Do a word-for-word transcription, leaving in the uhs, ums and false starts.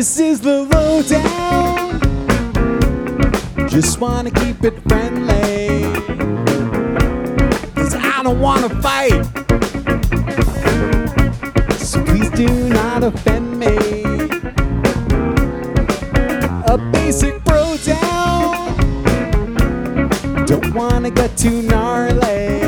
This is the lowdown. Just wanna keep it friendly, 'cause I don't wanna fight. So please do not offend me. A basic bro down. Don't wanna get too gnarly.